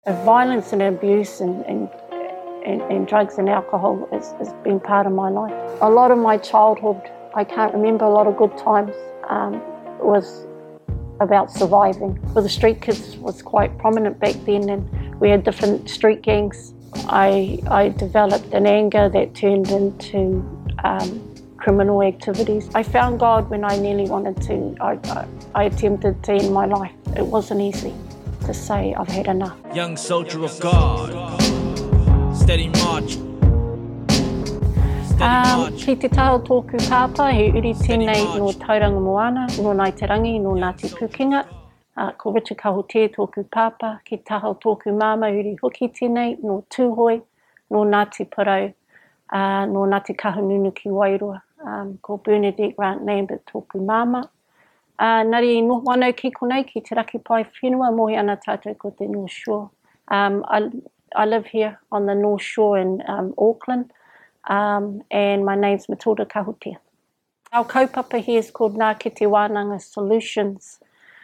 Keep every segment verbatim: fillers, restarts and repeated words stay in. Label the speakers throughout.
Speaker 1: Violence and abuse and, and, and, and drugs and alcohol has, has been part of my life. A lot of my childhood, I can't remember a lot of good times, um, was about surviving. Well, the street kids was quite prominent back then, and we had different street gangs. I, I developed an anger that turned into um, criminal activities. I found God when I nearly wanted to. I, I, I attempted to end my life. It wasn't easy to say I've had enough.
Speaker 2: Young soldier of God, steady march.
Speaker 1: Um, ki te taho tōku pāpā, he uri tēnei no Tauranga Moana, no Ngāi Te Rangi, no Ngāti Pukenga. Uh, ko Richard Kahotea tōku pāpā, ki taho tōku māma, uri hoki tēnei, no Tūhoi, no Ngāti Parau, uh, no Ngāti Kahungunu ki Wairua. Um, ko Bernadette Grant Lambert tōku māma. Uh, nari no wano ki konei ki te raki pai whenua, mohi ana tātou ko te North Shore. Um, I, I live here on the North Shore in um, Auckland. Um, and my name's Matilda Kahotea. Our kaupapa here is called Ngā Kete Wānanga Solutions.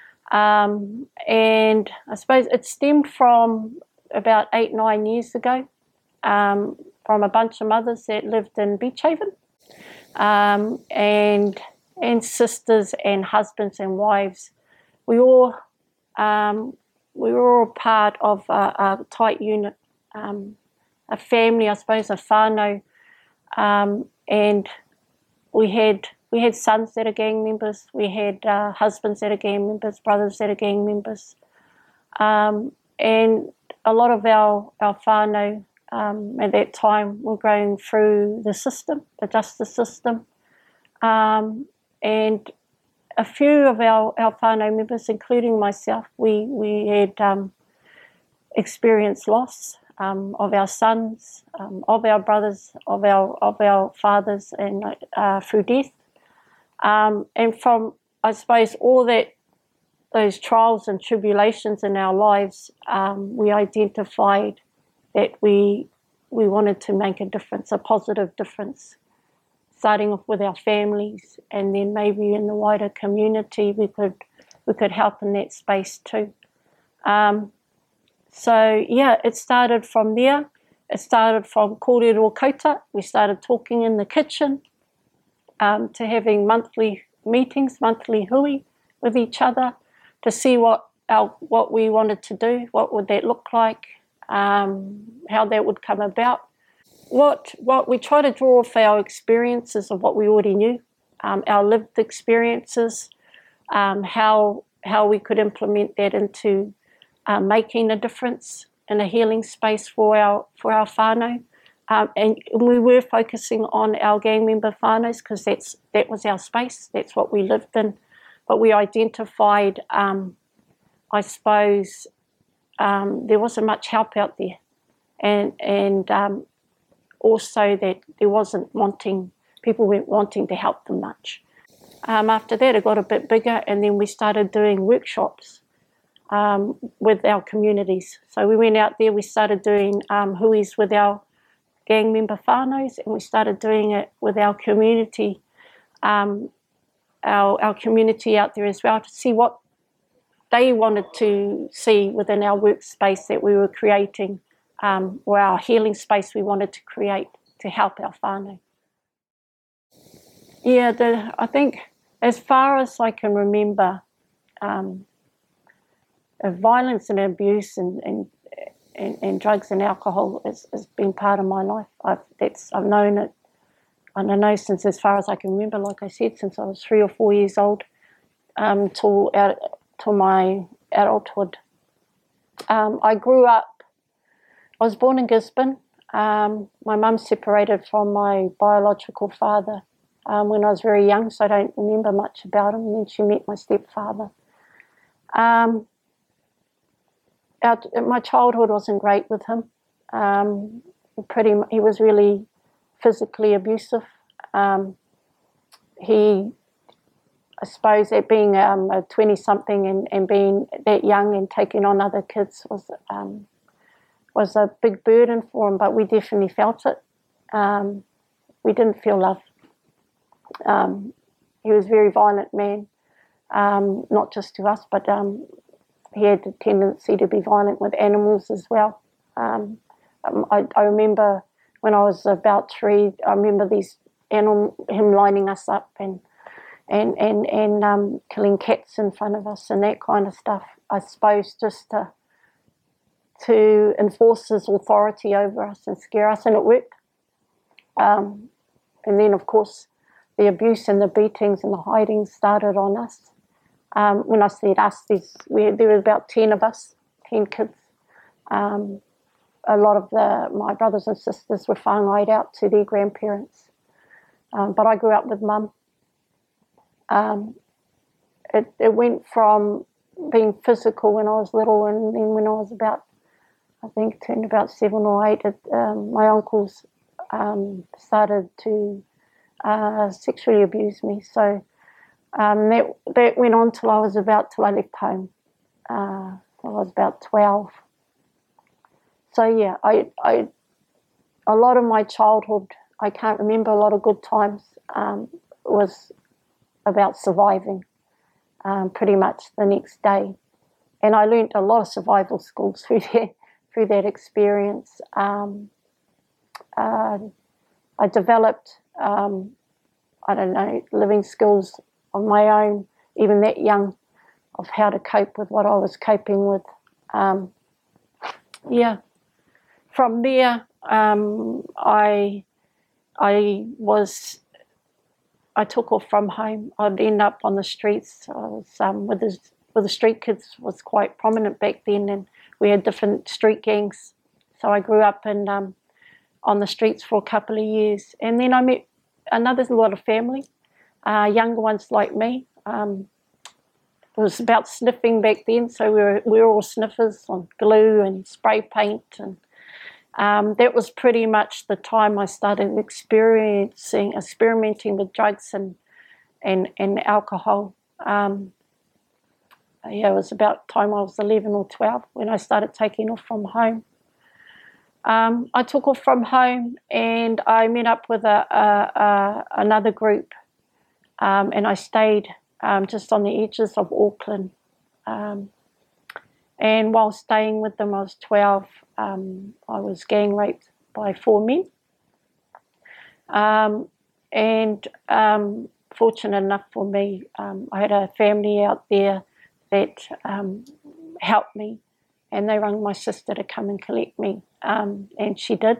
Speaker 1: Um, and I suppose it stemmed from about eight, nine years ago, um, from a bunch of mothers that lived in Beach Haven, um, and, and sisters and husbands and wives. We all, um, we were all part of a, a tight unit, um, a family, I suppose, a whānau. Um, and we had we had sons that are gang members, we had uh, husbands that are gang members, brothers that are gang members, um, and a lot of our our whānau um, at that time were going through the system, the justice system, um, and a few of our our whānau members, including myself, we we had um, experienced loss. Um, of our sons, um, of our brothers, of our of our fathers, and uh, through death, um, and from I suppose all that those trials and tribulations in our lives, um, we identified that we we wanted to make a difference, a positive difference, starting off with our families, and then maybe in the wider community we could we could help in that space too. Um, So, yeah, it started from there. It started from kōrero kouta. We started talking in the kitchen, um, to having monthly meetings, monthly hui with each other to see what our, what we wanted to do, what would that look like, um, how that would come about. What, what we try to draw off our experiences of what we already knew, um, our lived experiences, um, how, how we could implement that into Uh, making a difference in a healing space for our for our whānau. Um, and we were focusing on our gang member whānaus because that's that was our space, that's what we lived in. But we identified, um, I suppose, um, there wasn't much help out there. And, and um, also that there wasn't wanting, people weren't wanting to help them much. Um, after that it got a bit bigger, and then we started doing workshops Um, with our communities. So we went out there, we started doing um, huis with our gang member whānaus, and we started doing it with our community, um, our, our community out there as well, to see what they wanted to see within our workspace that we were creating, um, or our healing space we wanted to create to help our whānau. Yeah, the, I think as far as I can remember, um, Uh, violence and abuse and, and, and, and drugs and alcohol has, has been part of my life. I've, that's, I've known it, I don't know, since as far as I can remember, like I said, since I was three or four years old, um, till, out, till my adulthood. Um, I grew up, I was born in Gisborne. Um, my mum separated from my biological father um, when I was very young, so I don't remember much about him. And then she met my stepfather. Um, Our, my childhood wasn't great with him. Um, pretty, he was really physically abusive. Um, he, I suppose, that being um, a twenty-something and, and being that young and taking on other kids was um, was a big burden for him. But we definitely felt it. Um, we didn't feel love. Um, he was a very violent man, um, not just to us, but um, he had a tendency to be violent with animals as well. Um, I, I remember when I was about three, I remember these animal, him lining us up and and and and um, killing cats in front of us and that kind of stuff. I suppose just to to enforce his authority over us and scare us, and it worked. Um, and then, of course, the abuse and the beatings and the hiding started on us. Um, when I said us, we, there were about ten of us, ten kids. Um, a lot of the my brothers and sisters were whāngai out to their grandparents. Um, but I grew up with mum. Um, it, it went from being physical when I was little, and then when I was about, I think, turned about seven or eight, it, um, my uncles um, started to uh, sexually abuse me. So um, that that went on till I was about till I left home. Uh, I was about twelve. So yeah, I, I, a lot of my childhood, I can't remember a lot of good times. Um, was about surviving. Um, pretty much the next day, and I learnt a lot of survival skills through that through that experience. Um, uh, I developed, um, I don't know, living skills of my own, even that young, of how to cope with what I was coping with. Um, yeah. From there, um, I I was I took off from home. I'd end up on the streets. I was um, with the with the street kids was quite prominent back then, and we had different street gangs. So I grew up in um, on the streets for a couple of years, and then I met another lot of family, uh, younger ones like me. Um, it was about sniffing back then, so we were we were all sniffers on glue and spray paint, and um, that was pretty much the time I started experiencing experimenting with drugs and and and alcohol. Um, yeah, it was about time I was eleven or twelve when I started taking off from home. Um, I took off from home and I met up with a, a, a another group, um, and I stayed um, just on the edges of Auckland. Um, and while staying with them, I was twelve. Um, I was gang raped by four men. Um, and um, fortunate enough for me, um, I had a family out there that um, helped me, and they rang my sister to come and collect me, um, and she did.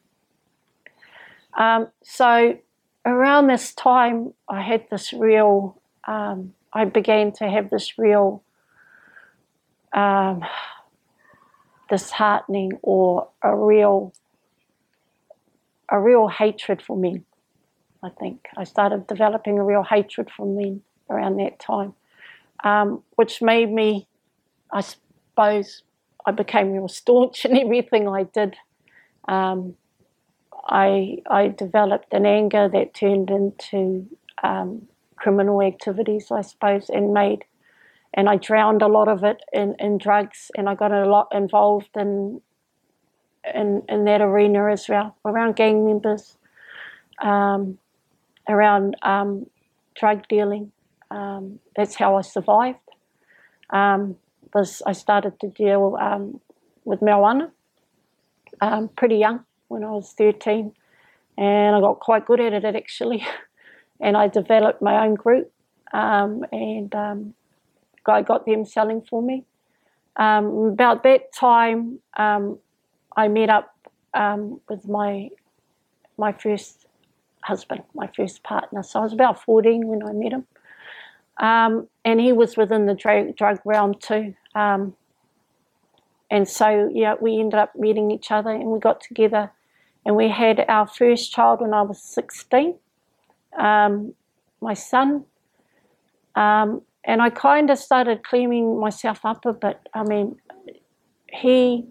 Speaker 1: Um, so around this time, I had this real, um, I began to have this real um, disheartening or a real, a real hatred for men. I think I started developing a real hatred for men around that time, um, which made me, I suppose, I became real staunch in everything I did. Um, I I developed an anger that turned into um, criminal activities, I suppose, and made, and I drowned a lot of it in, in drugs, and I got a lot involved in in in that arena as well, around gang members, um, around um, drug dealing. Um, that's how I survived. Um, was I started to deal um, with marijuana um, pretty young, when I was thirteen, and I got quite good at it actually. And I developed my own group, um, and um, I got them selling for me. Um, about that time, um, I met up um, with my my first husband, my first partner. So I was about fourteen when I met him, um, and he was within the drug, drug realm too. Um, and so, yeah, we ended up meeting each other, and we got together, and we had our first child when I was sixteen, um, my son. Um, and I kind of started cleaning myself up a bit. I mean, he,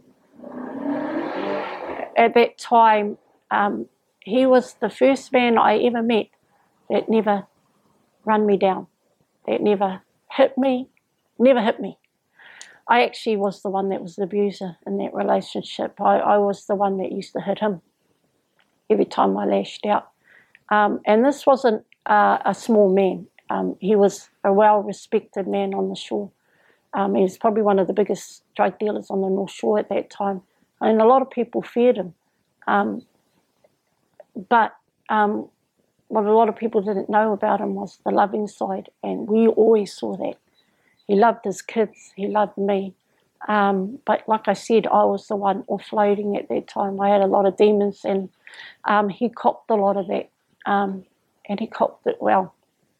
Speaker 1: at that time, um, he was the first man I ever met that never run me down, that never hit me, never hit me. I actually was the one that was the abuser in that relationship. I, I was the one that used to hit him every time I lashed out. Um, and this wasn't uh, a small man. Um, he was a well-respected man on the shore. Um, he was probably one of the biggest drug dealers on the North Shore at that time. And a lot of people feared him. Um, but um, what a lot of people didn't know about him was the loving side, and we always saw that. He loved his kids, he loved me. Um, but like I said, I was the one offloading at that time. I had a lot of demons, and um, he copped a lot of that, um, and he copped it well.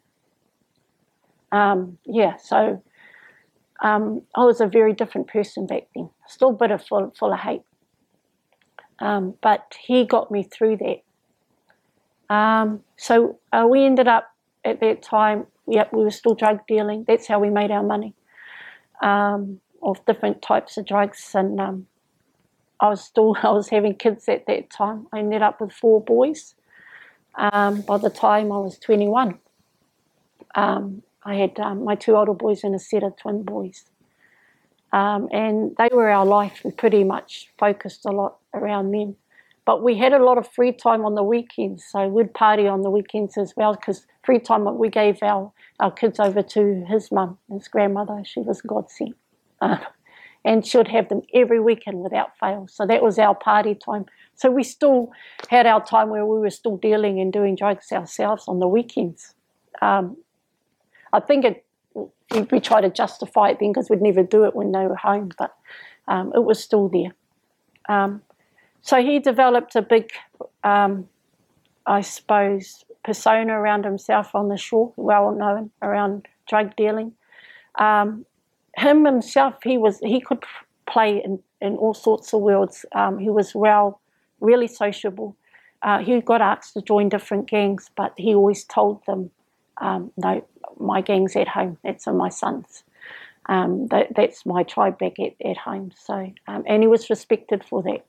Speaker 1: Um, yeah, so um, I was a very different person back then, still bitter, full, full of hate. Um, but he got me through that. Um, so uh, we ended up at that time, yep, we were still drug dealing. That's how we made our money, um, of different types of drugs. And um, I was still, I was having kids at that time. I ended up with four boys. Um, by the time I was twenty-one, um, I had um, my two older boys and a set of twin boys. Um, and they were our life. We pretty much focused a lot around them. But we had a lot of free time on the weekends, so we'd party on the weekends as well, because free time, we gave our, our kids over to his mum, his grandmother. She was godsend. Uh, and she'd have them every weekend without fail. So that was our party time. So we still had our time where we were still dealing and doing drugs ourselves on the weekends. Um, I think it, we, we tried to justify it then because we'd never do it when they were home, but um, it was still there. Um, So he developed a big, um, I suppose, persona around himself on the shore, well known around drug dealing. Um, him himself, he was he could play in, in all sorts of worlds. Um, he was well, really sociable. Uh, he got asked to join different gangs, but he always told them, um, no, my gang's at home. That's my son's. Um, that, that's my tribe back at, at home. So, um, and he was respected for that.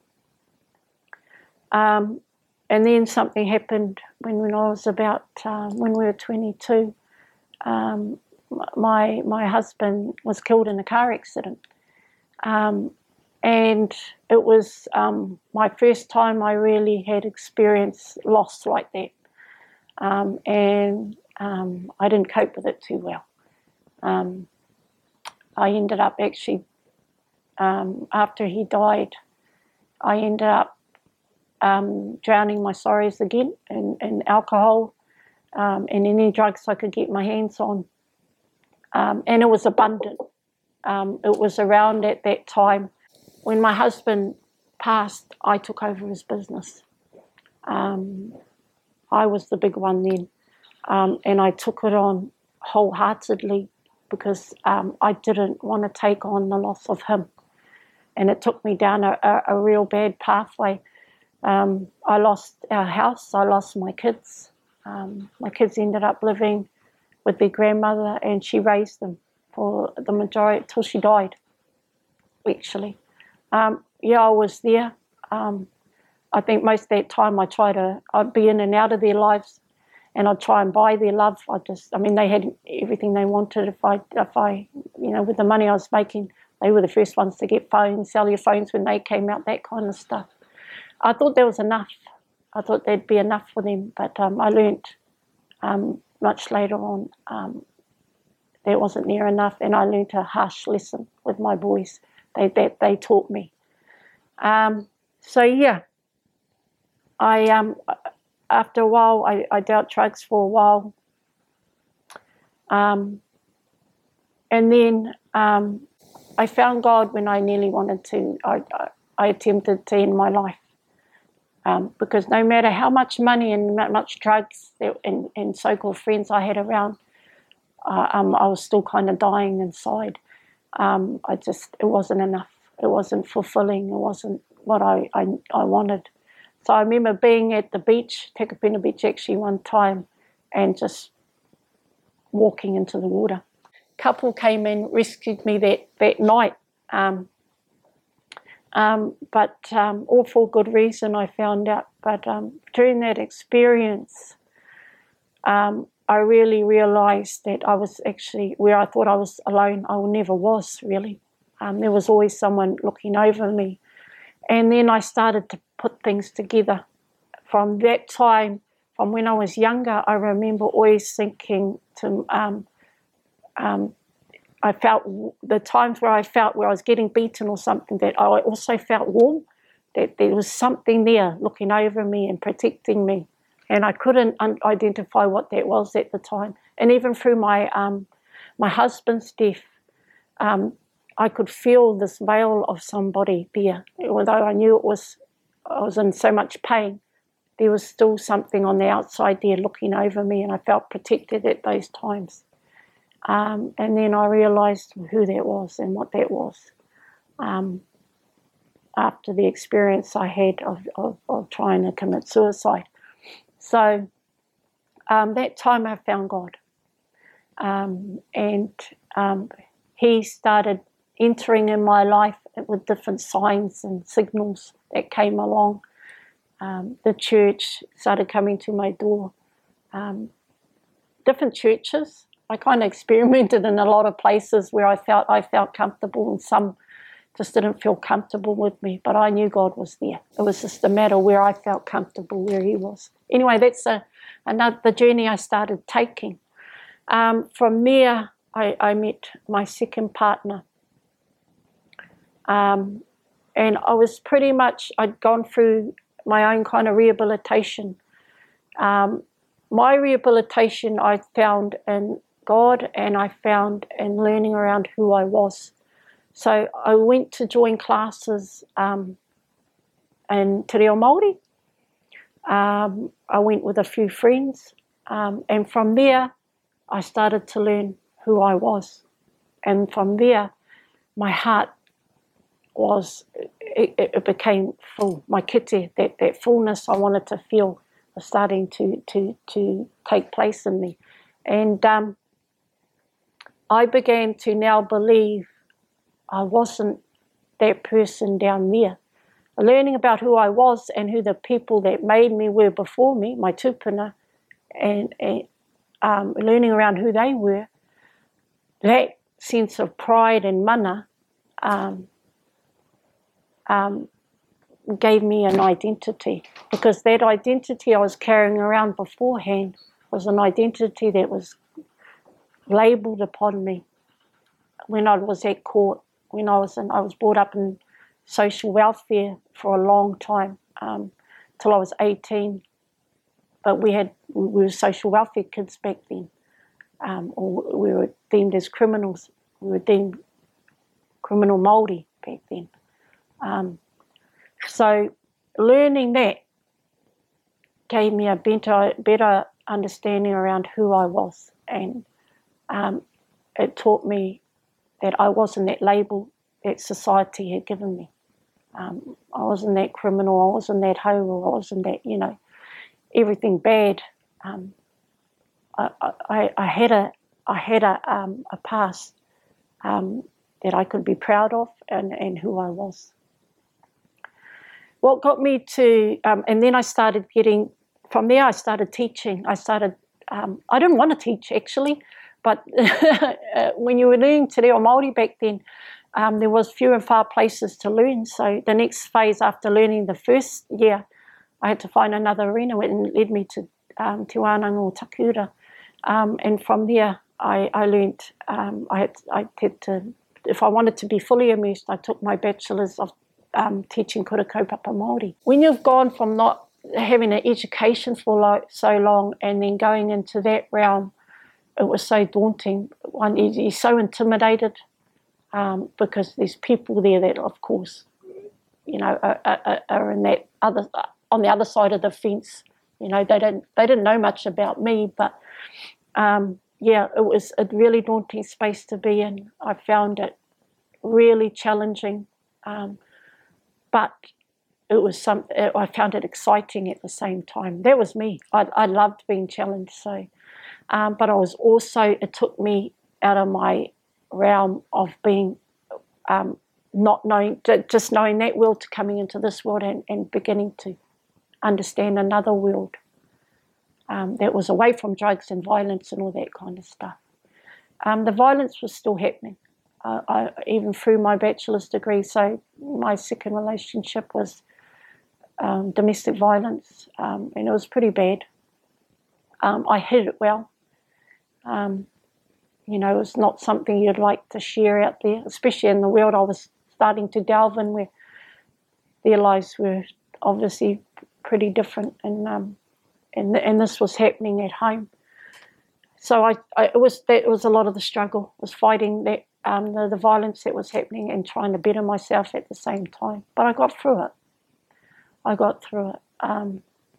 Speaker 1: Um, and then something happened when, when I was about, uh, when we were twenty-two, um, my my husband was killed in a car accident. Um, and it was um, my first time I really had experienced loss like that. Um, and um, I didn't cope with it too well. Um, I ended up actually, um, after he died, I ended up Um, drowning my sorrows again in, in alcohol um, and any drugs I could get my hands on. Um, and it was abundant. Um, it was around at that time when my husband passed, I took over his business. Um, I was the big one then. Um, and I took it on wholeheartedly because um, I didn't want to take on the loss of him. And it took me down a, a, a real bad pathway. Um, I lost our house, I lost my kids. Um, my kids ended up living with their grandmother, and she raised them for the majority, till she died, actually. Um, yeah, I was there. Um, I think most of that time I tried to, I'd be in and out of their lives, and I'd try and buy their love. I just, I mean, they had everything they wanted. If I, if I, you know, with the money I was making, they were the first ones to get phones, cellular phones when they came out, that kind of stuff. I thought there was enough. I thought there'd be enough for them, but um, I learnt um, much later on um, there wasn't near enough, and I learnt a harsh lesson with my boys. They that they taught me. Um, so yeah, I um, after a while I, I dealt drugs for a while, um, and then um, I found God when I nearly wanted to. I, I, I attempted to end my life. Um, because no matter how much money and much drugs and, and so-called friends I had around, uh, um, I was still kind of dying inside. Um, I just, it wasn't enough. It wasn't fulfilling. It wasn't what I, I, I wanted. So I remember being at the beach, Tekapuna Beach actually one time, and just walking into the water. A couple came in, rescued me that, that night. Um, Um, but um, all for good reason, I found out. But um, during that experience, um, I really realised that I was actually, where I thought I was alone, I never was really. Um, there was always someone looking over me. And then I started to put things together. From that time, from when I was younger, I remember always thinking to, um, um, I felt the times where I felt where I was getting beaten or something, that I also felt warm, that there was something there looking over me and protecting me. And I couldn't un- identify what that was at the time. And even through my um, my husband's death, um, I could feel this veil of somebody there. Although I knew it was, I was in so much pain, there was still something on the outside there looking over me, and I felt protected at those times. Um, and then I realised who that was and what that was um, after the experience I had of, of, of trying to commit suicide. So um, that time I found God. Um, and um, he started entering in my life with different signs and signals that came along. Um, the church started coming to my door. Um, different churches. I kind of experimented in a lot of places where I felt I felt comfortable, and some just didn't feel comfortable with me. But I knew God was there. It was just a matter where I felt comfortable, where He was. Anyway, that's a, another the journey I started taking. Um, from there, I, I met my second partner, um, and I was pretty much I'd gone through my own kind of rehabilitation. Um, my rehabilitation I found in God, and I found in learning around who I was. So I went to join classes um, in Te Reo Māori. Um, I went with a few friends, um, and from there I started to learn who I was. And from there, my heart was, it, it became full. My kite, that, that fullness I wanted to feel was starting to, to, to take place in me. And um, I began to now believe I wasn't that person down there. Learning about who I was and who the people that made me were before me, my tupuna, and, and um, learning around who they were, that sense of pride and mana um, um, gave me an identity, because that identity I was carrying around beforehand was an identity that was labelled upon me when I was at court, when I was in, I was brought up in social welfare for a long time, um, till I was eighteen. But we had we were social welfare kids back then, um, or we were deemed as criminals. We were deemed criminal Māori back then. Um, so learning that gave me a better, better understanding around who I was, and um, it taught me that I wasn't that label that society had given me. Um, I wasn't that criminal, I wasn't that hauru, I wasn't that, you know, everything bad. Um, I, I, I had a, I had a, um, a past um, that I could be proud of, and, and who I was. What got me to, um, and then I started getting, from there I started teaching. I started, um, I didn't want to teach actually, but when you were learning Te Reo Māori back then, um, there was few and far places to learn. So the next phase after learning the first year, I had to find another arena, and it led me to um, Te Wānanga o Takura. Um, and from there, I, I learned, um, I, had, I had to, if I wanted to be fully immersed, I took my bachelor's of um, teaching kura kaupapa Māori. When you've gone from not having an education for like so long and then going into that realm, it was so daunting. One, you're so intimidated um, because there's people there that, of course, you know, are, are, are in that other, on the other side of the fence. You know, they didn't they didn't know much about me, but um, yeah, it was a really daunting space to be in. I found it really challenging, um, but it was some. I found it exciting at the same time. That was me. I, I loved being challenged. So. Um, but I was also, it took me out of my realm of being, um, not knowing, just knowing that world to coming into this world, and, and beginning to understand another world um, that was away from drugs and violence and all that kind of stuff. Um, the violence was still happening, uh, I, even through my bachelor's degree. So my second relationship was um, domestic violence, um, and it was pretty bad. Um, I hid it well. Um, you know, it was not something you'd like to share out there, especially in the world I was starting to delve in, where their lives were obviously pretty different, and um, and and this was happening at home. So I, I it was that it was a lot of the struggle, was fighting that um, the the violence that was happening and trying to better myself at the same time. But I got through it. I got through it. Um,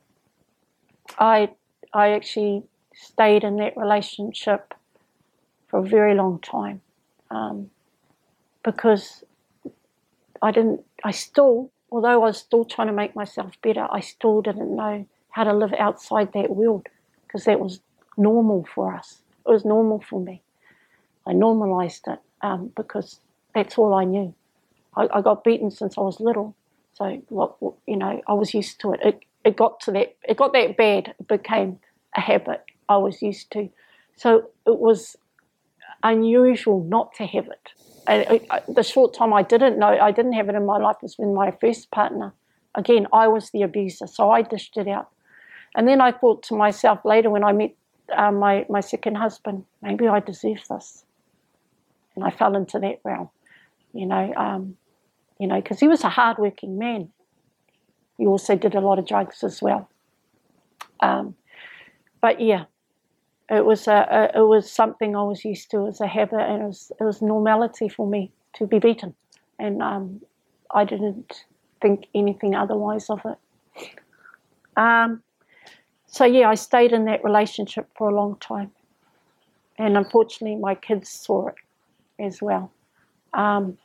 Speaker 1: I I actually stayed in that relationship for a very long time, um, because I didn't. I still, although I was still trying to make myself better, I still didn't know how to live outside that world, because that was normal for us. It was normal for me. I normalized it um, because that's all I knew. I, I got beaten since I was little, so what you know, I was used to it. It it got to that. It got that bad. It became a habit I was used to. So it was unusual not to have it. I, I, the short time I didn't know, I didn't have it in my life was when my first partner, again, I was the abuser, so I dished it out. And then I thought to myself later when I met uh, my, my second husband, maybe I deserve this. And I fell into that realm, you know, um, you know, because he was a hardworking man. He also did a lot of drugs as well. Um, but yeah, it was a, a it was something I was used to as a habit, and it was it was normality for me to be beaten, and um, I didn't think anything otherwise of it. Um, so yeah, I stayed in that relationship for a long time, and unfortunately, my kids saw it as well, um,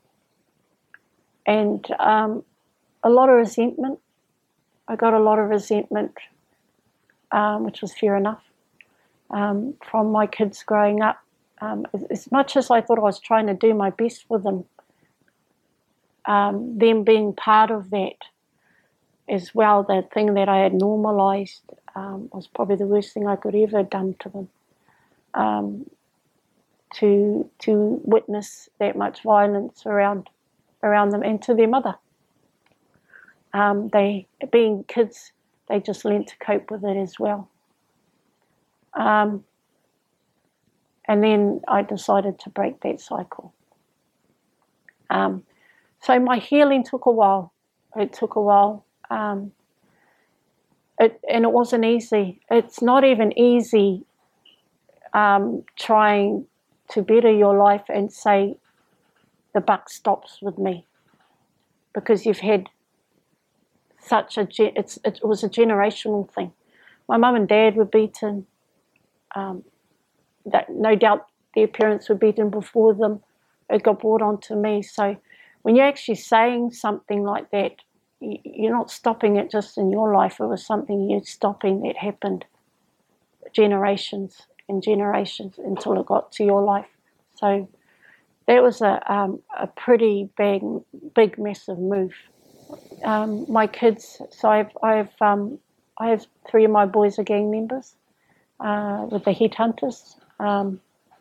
Speaker 1: and um, a lot of resentment. I got a lot of resentment, um, which was fair enough. Um, from my kids growing up. Um, as, as much as I thought I was trying to do my best for them, um, them being part of that as well, the thing that I had normalised, um, was probably the worst thing I could ever have done to them. Um, to to witness that much violence around around them and to their mother. Um, they, being kids, they just learned to cope with it as well. Um, and then I decided to break that cycle. Um, so my healing took a while. It took a while. Um, it, and it wasn't easy. It's not even easy um, trying to better your life and say the buck stops with me, because you've had such a, it's, it was a generational thing. My mum and dad were beaten. Um, that no doubt their parents were beaten before them. It got brought on to me. So when you're actually saying something like that, you're not stopping it just in your life. It was something you're stopping that happened generations and generations until it got to your life. So that was a um, a pretty big, big, massive move. Um, my kids, so I've, I've um, I have three of my boys are gang members uh, with the Headhunters. Um,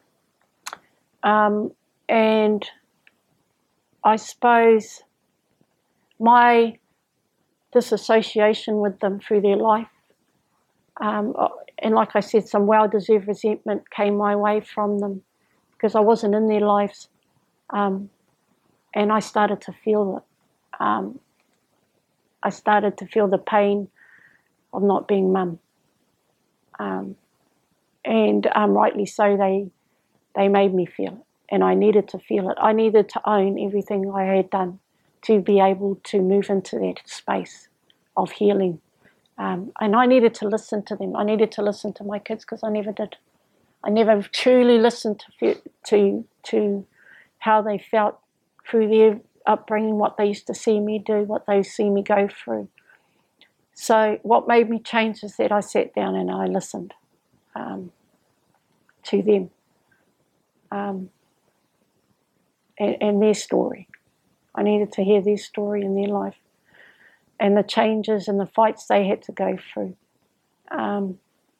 Speaker 1: um, and I suppose my disassociation with them through their life, um, and like I said, some well-deserved resentment came my way from them because I wasn't in their lives, um, and I started to feel it. Um, I started to feel the pain of not being mum, um, and um, rightly so, they they made me feel it, and I needed to feel it. I needed to own everything I had done to be able to move into that space of healing. Um, and I needed to listen to them. I needed to listen to my kids because I never did. I never truly listened to to to how they felt through their upbringing, what they used to see me do, what they see me go through. So what made me change is that I sat down and I listened um, to them um, and, and their story. I needed to hear their story in their life and the changes and the fights they had to go through um,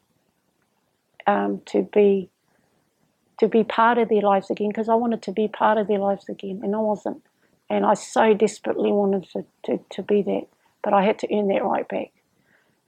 Speaker 1: um, to be to be part of their lives again, because I wanted to be part of their lives again, and I wasn't. And I so desperately wanted to, to, to be that, but I had to earn that right back.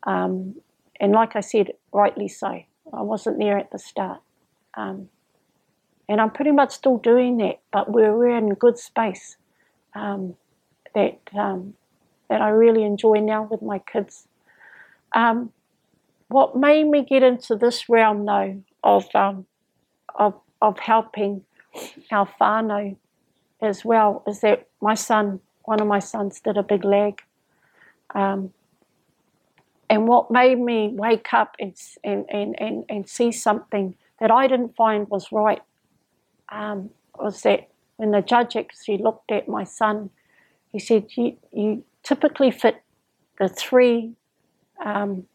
Speaker 1: Um, and like I said, rightly so. I wasn't there at the start. Um, And I'm pretty much still doing that, but we're, we're in a good space um, that um, that I really enjoy now with my kids. Um, what made me get into this realm, though, of um, of of helping our whānau as well, is that my son, one of my sons, did a big lag. Um, and what made me wake up and, and, and, and, and see something that I didn't find was right um, was that when the judge actually looked at my son, he said, you, you typically fit the three um,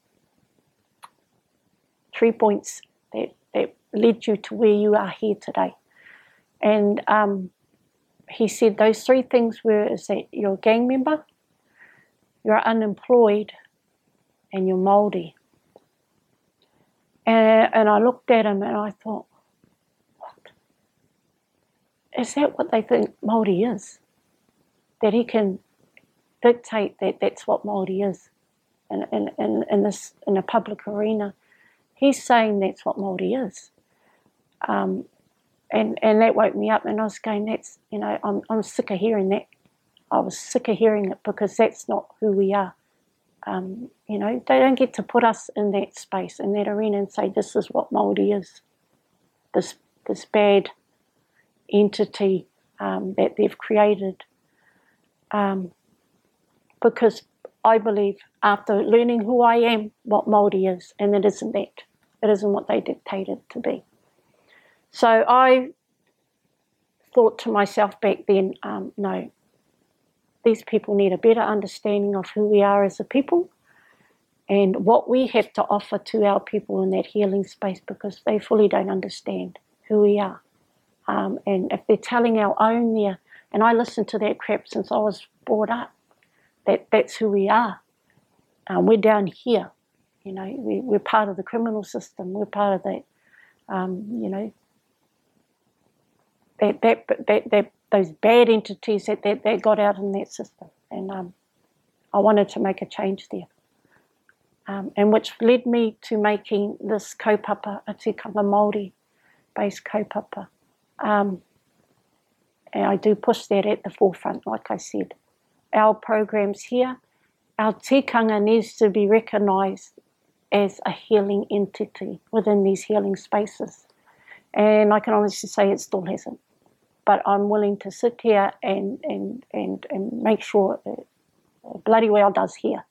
Speaker 1: three points that, that led you to where you are here today. And um, he said those three things were is that you're a gang member, you're unemployed, and you're Māori. And, and I looked at him and I thought, what? Is that what they think Māori is? That he can dictate that that's what Māori is in, in, in, in, this, in a public arena. He's saying that's what Māori is. Um, and, and that woke me up, and I was going, that's, you know, I'm, I'm sick of hearing that. I was sick of hearing it because that's not who we are. Um, you know, they don't get to put us in that space, in that arena, and say this is what Māori is. This this bad entity um, that they've created. Um, because I believe after learning who I am, what Māori is, and it isn't that. It isn't what they dictate it to be. So I thought to myself back then, um, no, these people need a better understanding of who we are as a people and what we have to offer to our people in that healing space, because they fully don't understand who we are. Um, and if they're telling our own there, and I listened to that crap since I was brought up, that that's who we are. Um, we're down here, you know, we, we're part of the criminal system, we're part of that, um, you know, that, that, that, that those bad entities that, that, that got out in that system. And um, I wanted to make a change there. Um, and which led me to making this kaupapa, a tikanga Māori-based kaupapa. Um, and I do push that at the forefront, like I said. Our programs here, our tikanga needs to be recognised as a healing entity within these healing spaces. And I can honestly say it still hasn't. But I'm willing to sit here and, and, and, and make sure it bloody well does here.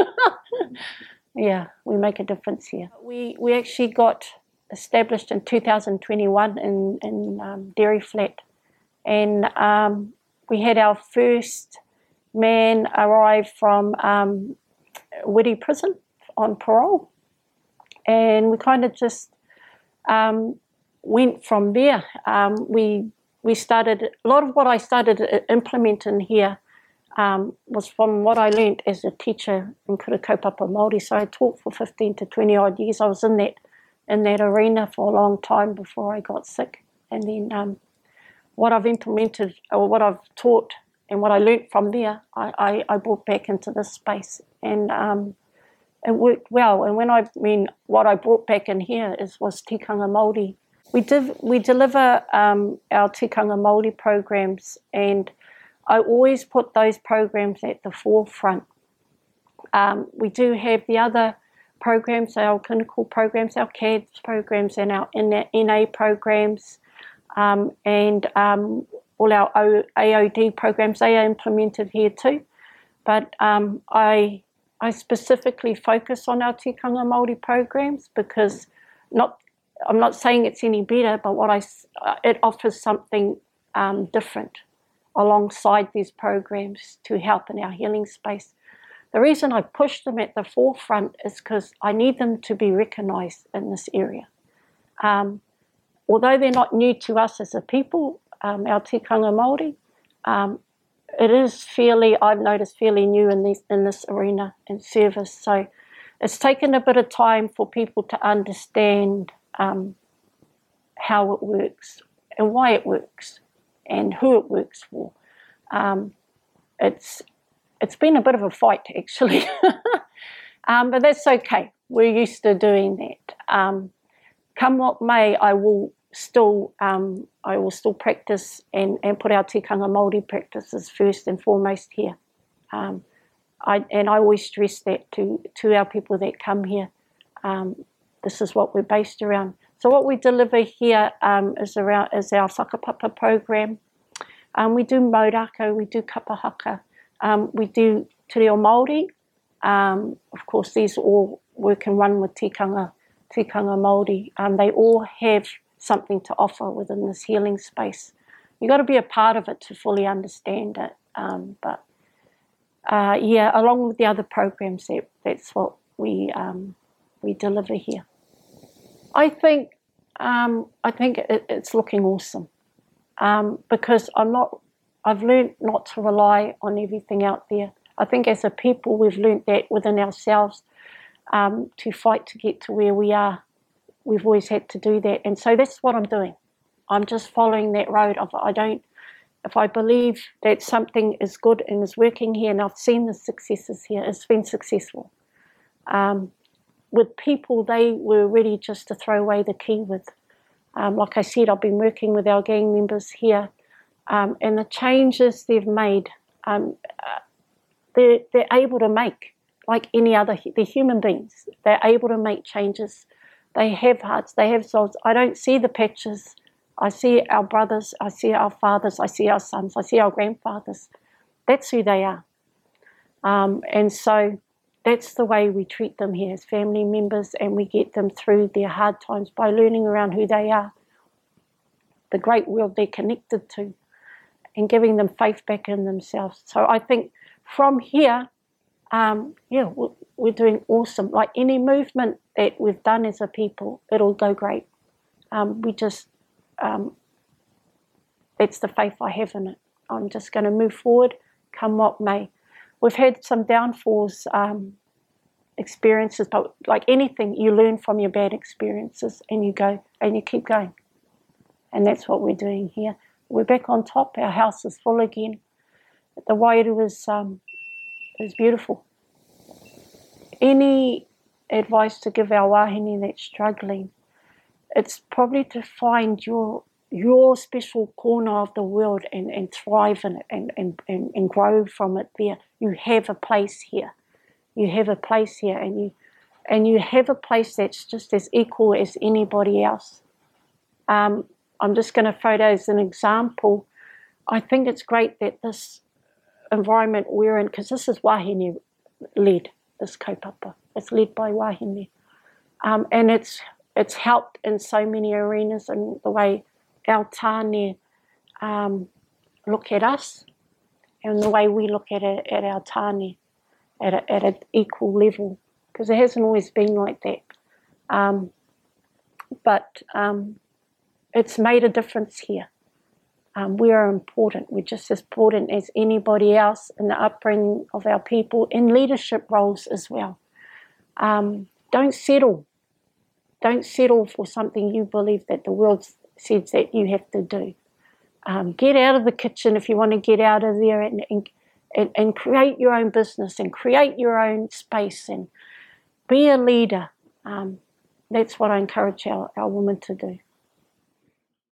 Speaker 1: Yeah, we make a difference here. We we actually got established in two thousand twenty-one in, in um, Dairy Flat. And um, we had our first man arrive from um, Wiri Prison on parole. And we kind of just um, went from there. Um, we we started, a lot of what I started implementing here um, was from what I learned as a teacher in Kura Kaupapa Māori. So I taught for fifteen to twenty odd years. I was in that in that arena for a long time before I got sick. And then um, what I've implemented, or what I've taught and what I learned from there, I, I, I brought back into this space. And um, it worked well. And when I mean what I brought back in here is was tikanga Māori. We did we deliver um, our tikanga Māori programs, and I always put those programs at the forefront. Um, we do have the other programs, our clinical programs, our C A D S programs, and our N A programs, um, and um, all our A O D programs. They are implemented here too. But um, I I specifically focus on our tikanga Māori programs because not I'm not saying it's any better, but what I it offers something um, different alongside these programs to help in our healing space. The reason I push them at the forefront is because I need them to be recognised in this area. Um, although they're not new to us as a people, um, our tikanga Māori, um, it is fairly, I've noticed, fairly new in, these, in this arena and service. So it's taken a bit of time for people to understand um, how it works and why it works and who it works for. Um, it's it's been a bit of a fight, actually, um, but that's okay. We're used to doing that. Um, come what may, I will still, um, I will still practice and, and put our tikanga Māori practices first and foremost here. Um, I, and I always stress that to, to our people that come here. Um, this is what we're based around. So what we deliver here um, is around is our whakapapa program. Um, we do maurako, we do kapahaka, um, we do te reo Māori. Um, of course, these all work in one with tikanga, tikanga Māori. Um, they all have something to offer within this healing space. You've got to be a part of it to fully understand it. Um, but uh, yeah, along with the other programs, that, that's what we um, we deliver here. I think um, I think it, it's looking awesome um, because I'm not. I've learned not to rely on everything out there. I think as a people, we've learned that within ourselves um, to fight to get to where we are. We've always had to do that, and so that's what I'm doing. I'm just following that road of I don't. If I believe that something is good and is working here, and I've seen the successes here, it's been successful. Um, with people, they were ready just to throw away the key with. Um, like I said, I've been working with our gang members here, um, and the changes they've made, um, uh, they're, they're able to make, like any other, they're human beings. They're able to make changes. They have hearts, they have souls. I don't see the patches. I see our brothers, I see our fathers, I see our sons, I see our grandfathers. That's who they are. Um, and so that's the way we treat them here as family members, and we get them through their hard times by learning around who they are, the great world they're connected to, and giving them faith back in themselves. So I think from here, um, yeah, we're, we're doing awesome. Like any movement that we've done as a people, it'll go great. Um, we just, um, that's the faith I have in it. I'm just going to move forward, come what may. We've had some downfalls, um, experiences, but like anything, you learn from your bad experiences and you go and you keep going. And that's what we're doing here. We're back on top. Our house is full again. The wairu is, um, is beautiful. Any advice to give our wahine that's struggling, it's probably to find your your special corner of the world and, and thrive in it and, and, and, and grow from it there. You have a place here. You have a place here and you and you have a place that's just as equal as anybody else. Um, I'm just going to throw that as an example. I think it's great that this environment we're in, because this is wahine led, this kaupapa. It's led by wahine. Um, and it's it's helped in so many arenas, and the way our tāne um, look at us and the way we look at it, at our tāne at, a, at an equal level, because it hasn't always been like that. Um, but um, it's made a difference here. Um, we are important. We're just as important as anybody else in the upbringing of our people, in leadership roles as well. Um, don't settle. Don't settle for something you believe that the world says that you have to do. Um, get out of the kitchen if you want to get out of there, and, and, and, and create your own business and create your own space and be a leader. Um, that's what I encourage our, our women to do.